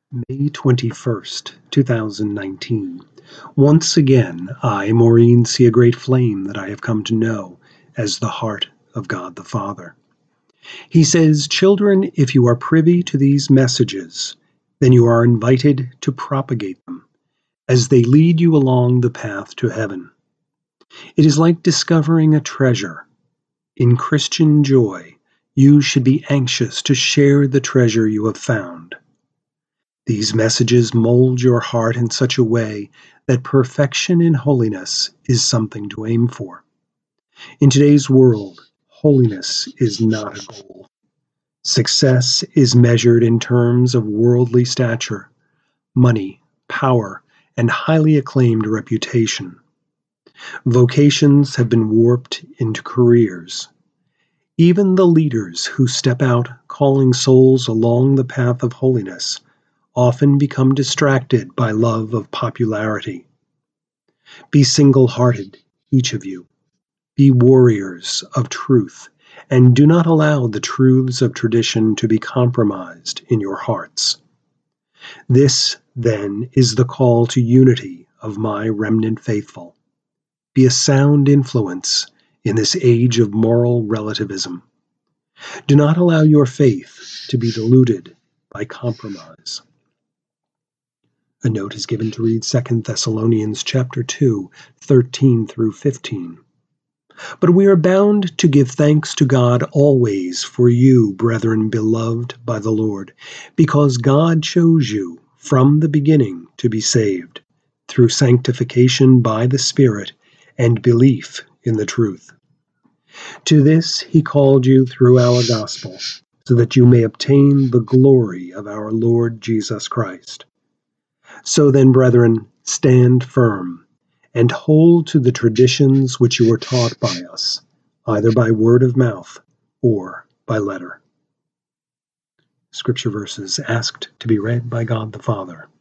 May 21st, 2019. Once again, I, Maureen, see a great flame that I have come to know as the heart of God the Father. He says, "Children, if you are privy to these messages, then you are invited to propagate them, as they lead you along the path to heaven. It is like discovering a treasure. In Christian joy, you should be anxious to share the treasure you have found. These messages mold your heart in such a way that perfection in holiness is something to aim for. In today's world, holiness is not a goal. Success is measured in terms of worldly stature, money, power, and highly acclaimed reputation. Vocations have been warped into careers. Even the leaders who step out calling souls along the path of holiness often become distracted by love of popularity. Be single-hearted, each of you. Be warriors of truth, and do not allow the truths of tradition to be compromised in your hearts. This, then, is the call to unity of my remnant faithful. Be a sound influence in this age of moral relativism. Do not allow your faith to be diluted by compromise." A note is given to read 2 Thessalonians chapter 2, 13 through 15. "But we are bound to give thanks to God always for you, brethren beloved by the Lord, because God chose you from the beginning to be saved, through sanctification by the Spirit and belief in the truth. To this he called you through our gospel, so that you may obtain the glory of our Lord Jesus Christ. So then, brethren, stand firm, and hold to the traditions which you were taught by us, either by word of mouth or by letter." Scripture verses asked to be read by God the Father.